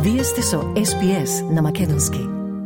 Вие сте со SPS на Македонски.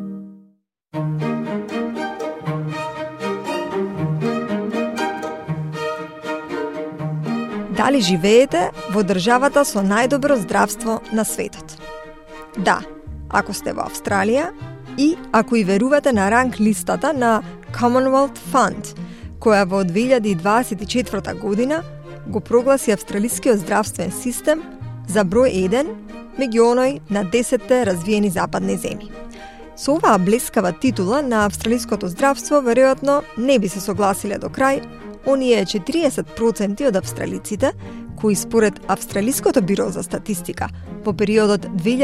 Дали живеете во државата со најдобро здравство на светот? Да, ако сте во Австралија и ако и верувате на ранг листата на Commonwealth Fund, која во 2024 година го прогласи австралискиот здравствен систем за број 1 меѓу оној на 10 развиени западни земји. Со оваа блескава титула на австралиското здравство веројатно не би се согласиле до крај оние 40% од австралиците кои според Австралиското биро за статистика во периодот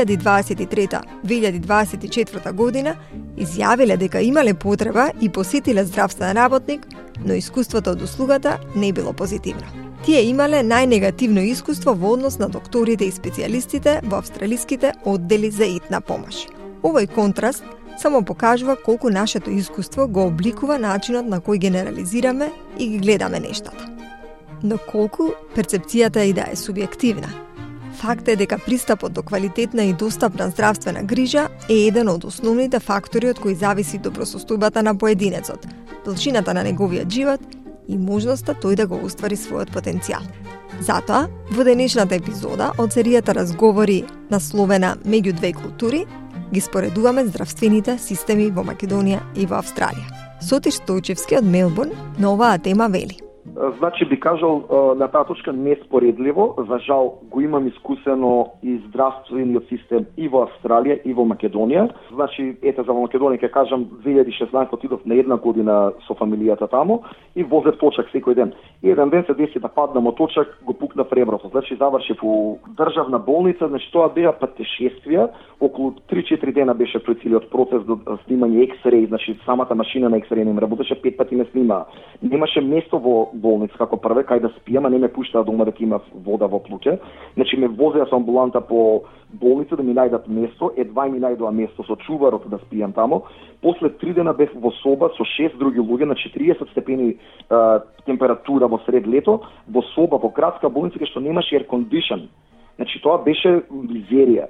2023-2024 година изјавиле дека имале потреба и посетиле здравствен работник, но искуството од услугата не било позитивно. Тие имале најнегативно искуство во однос на докторите и специјалистите во австралиските оддели за итна помош. Овој контраст само покажува колку нашето искуство го обликува начинот на кој генерализираме и ги гледаме нештата. Но колку перцепцијата и да е субјективна. Факт е дека пристапот до квалитетна и достапна здравствена грижа е еден од основните фактори од кои зависи добросостојбата на поединецот, должината на неговиот живот и можноста тој да го оствари својот потенцијал. Затоа, во денешната епизода од серијата разговори насловена Меѓу две култури, ги споредуваме здравствените системи во Македонија и во Австралија. Сотир Стојчевски од Мелбурн на оваа тема вели. Значи би кажал на таа точка неспоредливо, за жал го имам искусено и здравствениот систем и во Австралија и во Македонија. Значи ете за Македонија ќе кажам 2016 отидов на една година со фамилијата таму и возев точак секој ден. И еден ден се деси да паднам од точак, го пукнав реброто. Значи завршив у државна болница, значи тоа беа патешествија, околу 3-4 дена беше тој целиот процес до снимање X-ray, значи самата машина на X-ray не ме работеше, 5 пати ме снима. Немаше место во болница како прве кај да спиам, а не ме пуштаа дома дека има вода во плуќе. Значи ме возеа со амбуланта по болница да ми најдат место, едва ми најдоа место со чуварот да спиам таму. После 3 дена бев во соба со 6 други луѓе на 40 степени температура во сред лето, во соба во градска болница кај што немаше air condition. Значи тоа беше мизерија.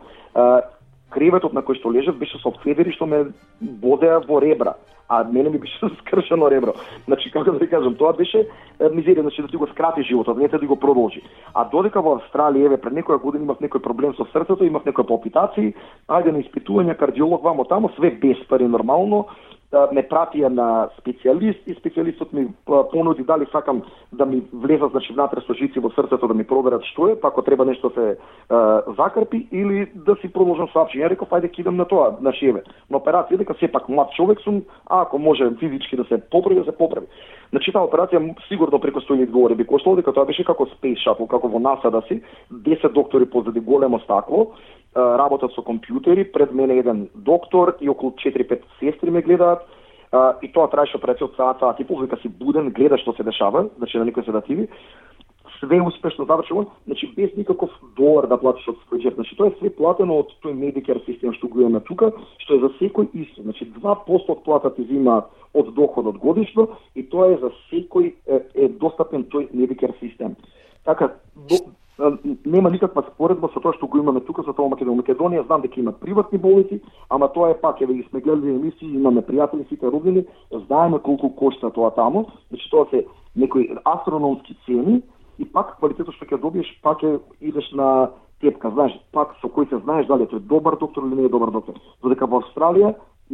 Креветот на кој што лежев беше со федери што ме бодеа во ребра, а мене ми беше скршено ребро. Значи, како да ви кажам, тоа беше мизерија, значи да ти го скрати животот, не да го продолжи. А додека во Австралија, еве, пред некоја година имав некој проблем со срцето, имав некои палпитации, ајде на испитување, кардиолог вамо тамо, све без пари нормално, ме пратија на специјалист и специјалистот ми понуди дали сакам да ми влезат, значи, внатре со жици во срцето да ми проверат што е, па ако треба нешто се закрпи или да си продолжам со апчиња. Реков, ајде кидам на тоа, значи еве, на операција, дека сепак млад човек сум, а ако може физички да се поправи, да се поправи. Значи таа операција сигурно преку 100.000 долари би коштало, дека тоа беше како Space Shuttle, како во НАСА да си, 10 доктори позади големо стакло, работат со компјутери, пред мене еден доктор и околу 4-5 сестри ме гледаат, и тоа траеше операција од саат и пол, дека си буден, гледаш што се дешава, значи на некои седативи, све успешно завршено, значи без никаков долар да платиш од свој џеб. Значи тоа е све платено од тој Medicare систем што го имаме тука, што е за секој исто. Значи 2% од платата зима од доходот годишно и тоа е за секој е достапен тој Medicare систем. Така нема никаква споредба со тоа што го имаме тука, со тоа Македонија, знам дека има приватни болници, ама тоа е пак, еве ги сме гледали емисии, имаме пријатели, сите роднини, знаеме колку кошта тоа таму, значи тоа се некои астрономски цени и пак квалитетот што ќе добиеш, пак идеш на тепка, знаеш, пак со кој се знаеш дали тој добар доктор или не е добар доктор. Додека во Австралија,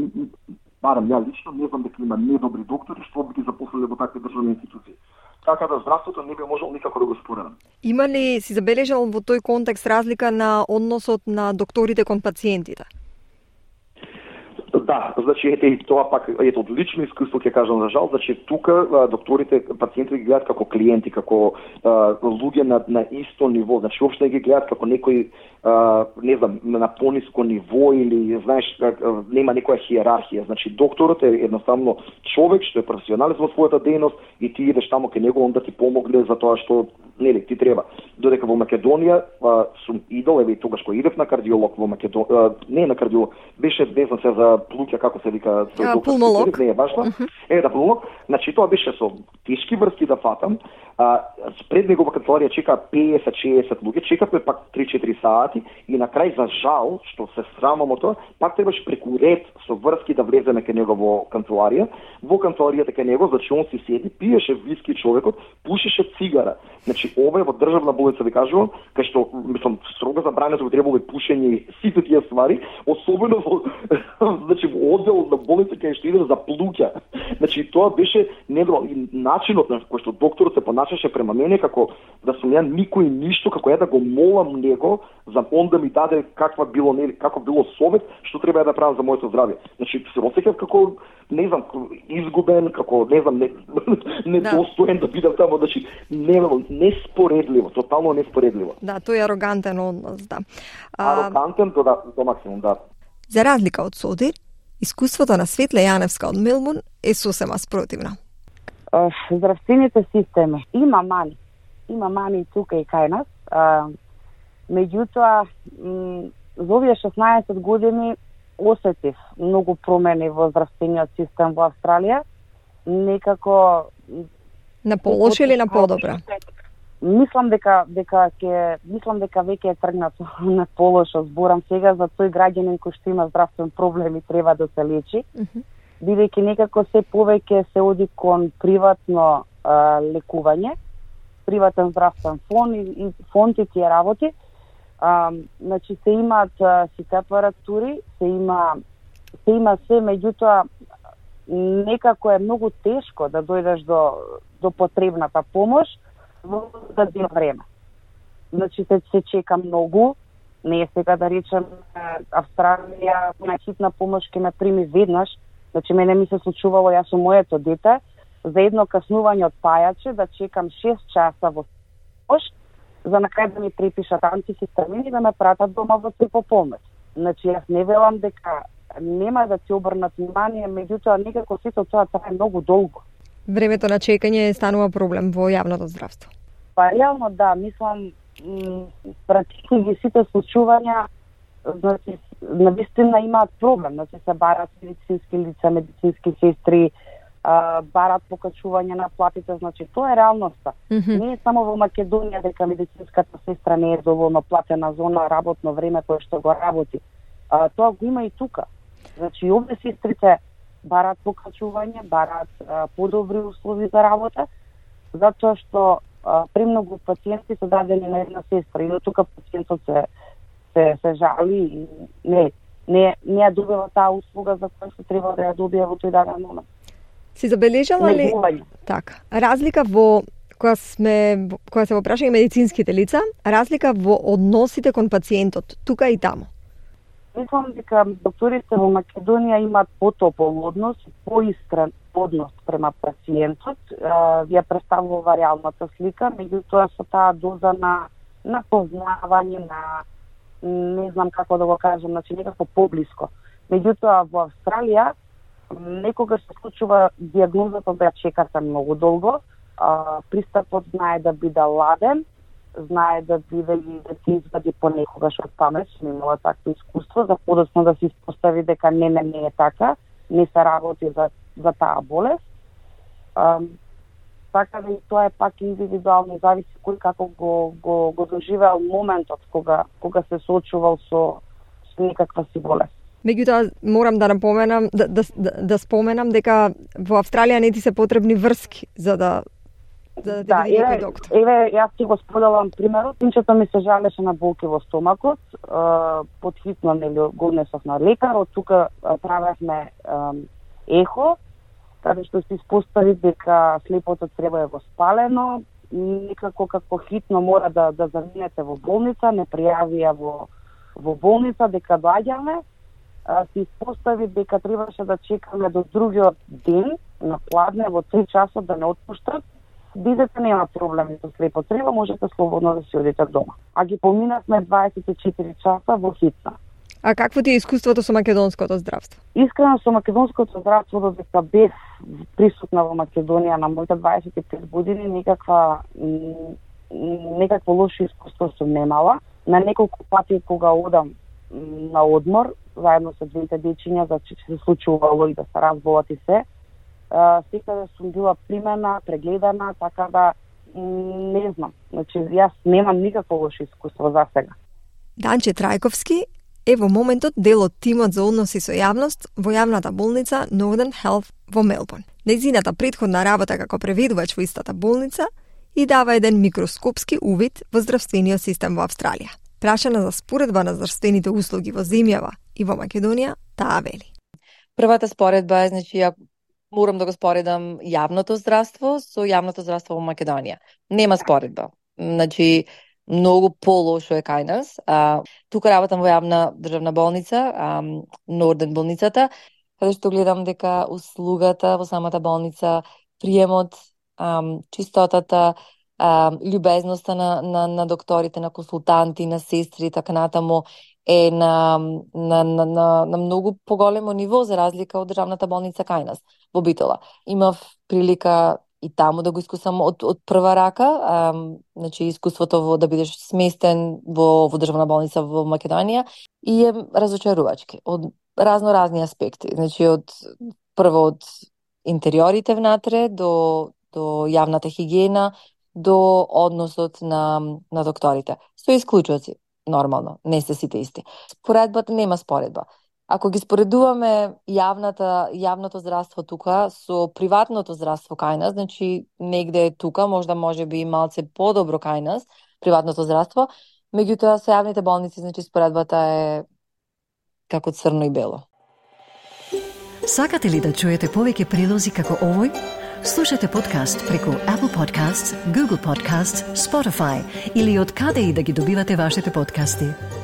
барам ја лично, не знам дека има недобри доктори што би ги запослиле во такви државни институции. Така да здравството не би можел никако да го споредам. Има ли си забележал во тој контекст разлика на односот на докторите кон пациентите? Да, значи ете и тоа пак ете од лично искуство ќе кажам за жал, значи тука докторите пациентите ги гледаат како клиенти, како луѓе на исто ниво, значи уопште ги гледаат како некој не знам на пониско ниво или знаеш нема некоја хиерархија. Значи докторот е едноставно човек што е професионалист во својата дејност и ти идеш таму кај него он да ти помогне за тоа што нели, ти треба. Додека во Македонија сум идол, еве тогаш кога идев на кардиолог во Македонија, не на кардиолог, беше не знам се за плуќа како се вика, пулмолог. Не е башно. Да, пулмолог. Значи тоа беше со тешки врски да фатам. Пред негова канцеларија чека 50-60 луѓе, чекавме пак 3-4 сати и на крај за жал, што се срамам од тоа, пак требаше преку ред со врски да влеземе кај него во канцеларија. Во канцеларијата кај него, значи он си седи, пиеше виски човекот, пушеше цигара. Значи ова е во државна болница, ви кажувам, кај што мислам строго забрането требало пушење и сите тие ствари, особено во значи во оддел на болница кај што идеш за плуќа. Значи тоа беше недобро и начинот на кој што докторот се поначаше према мене како да сум ја никој ништо, како ја да го молам него за он да ми даде каква било како било совет што треба да правам за моето здравје. Значи се осеќав како не знам изгубен, како не знам недостоен да бидам таму, значи неспоредливо, тотално неспоредливо. Да, тој е арогантен однос, да. Арогантен до максимум, да. За разлика од Содир, искуството на Светле Јаневска од Мелбурн е сосема спротивна. Здравствените системи има мани и тука и кај нас. Меѓутоа, за овие 16 години осетив многу промени во здравствениот систем во Австралија. Некако на полоше или на подобро? Мислам дека веќе е тргнато на полошо. Зборам сега за тој граѓанин кој што има здравствен проблем и треба да се лечи. Бидејќи некако се повеќе се оди кон приватно лекување, приватен здравствен фонд и тие работи. Значи се имаат сите апаратури, се има се, меѓутоа некако е многу тешко да дојдеш до потребната помош во дадено време. Значи се чека многу, не е сега да речем Австралија на хитна помош ќе ме прими веднаш. Значи мене ми се случувало јас со моето дете за едно каснување од пајаче да чекам 6 часа во помош, за на крај да ми препишат антихистамини и да ме пратат дома во помош. Значи јас не велам дека нема да ти обрнат внимание, меѓутоа некако сето тоа трае многу долго. Времето на чекање станува проблем во јавното здравство. Па реално да, мислам практично ги сите случувања, значи навистина имаат проблем, значи се барат медицински лица, медицински сестри, барат покачување на платите, значи тоа е реалноста. Не е само во Македонија дека медицинската сестра не е доволно платена за она работно време кое што го работи. Тоа го има и тука. Значи овде сестрите барат покачување, барат подобри услови за работа, затоа што премногу пациенти се дадени на една сестра и до тука пациентот се жали и не ја добива таа услуга за која што треба да ја добие во тој даден момент. Си забележала ли така разлика во кога се во прашање медицинските лица, разлика во односите кон пациентот тука и таму? Мислам дека докторите во Македонија имаат потопол однос, поискрен однос према пациентот. Ја представува реалната слика, меѓутоа со таа доза на познавање, на не знам како да го кажам, значи некако поблиско. Меѓутоа во Австралија некогаш се случува дијагнозата да ја чекате многу долго, пристапот знае да биде ладен, знае да биде и да ти извади понекогаш од памет, сум имала такво искуство, за подоцна да се испостави дека не е така, не се работи за таа болест. Така да и тоа е пак индивидуално, зависи кој како го доживеал моментот кога се соочувал со некаква си болест. Меѓутоа, морам да напоменам, да споменам дека во Австралија не ти се потребни врски за да види некој доктор. Еве, јас ти го споделам примерот. Синчето ми се жалеше на болки во стомакот, подхитно го однесов на лекар, од тука правевме ехо, каде што се испостави дека слепото црево е воспалено, никако како хитно мора да заминете во болница, не пријавија во болница дека доаѓаме, се испостави дека требаше да чекаме до другиот ден на пладне во 3 часот да не отпуштат. Бидете нема проблеми со слепо црево, можете слободно да си одите дома. А ги поминавме 24 часа во хитна. А какво ти е искуството со македонското здравство? Искрено со македонското здравство, додека бев присутна во Македонија на моите 25 години, никаква некакво лошо искуство сум немала. На неколку пати кога одам на одмор, заедно со двете дечиња, значи се случувало и да се разболат и се, секаде сум била примена, прегледана, така да не знам. Значи, јас немам никакво лошо искуство за сега. Данче Трајковски е во моментот дел од тимот за односи со јавност во јавната болница Northern Health во Мелбурн. Нејзината претходна работа како преведувач во истата болница и дава еден микроскопски увид во здравствениот систем во Австралија. Прашана за споредба на здравствените услуги во земјава и во Македонија, таа вели. Првата споредба е, значи, ја морам да го споредам јавното здравство со јавното здравство во Македонија. Нема споредба. Значи, многу полошо е кај нас. Тука работам во јавна државна болница, Норден болницата, каде што гледам дека услугата во самата болница, приемот, чистотата, љубезноста на докторите, на консултанти, на сестри, така натаму е на многу поголемо ниво за разлика од државната болница кај нас во Битола. Имав прилика и таму да го искусам од прва рака, значи искуството да бидеш сместен во државна болница во Македонија и е разочарувачки од разни аспекти. Значи прво од интериорите внатре до јавната хигиена, до односот на докторите. Со исклучоци, нормално, не се сите исти. Споредбата нема споредба. Ако ги споредуваме јавното здравство тука со приватното здравство кај нас, значи негде е тука, може би малце подобро кај нас, приватното здравство, меѓутоа со јавните болници, значи споредбата е како црно и бело. Сакате ли да чуете повеќе прилози како овој? Слушате подкаст преку Apple Podcasts, Google Podcasts, Spotify или од каде и да ги добивате вашите подкасти.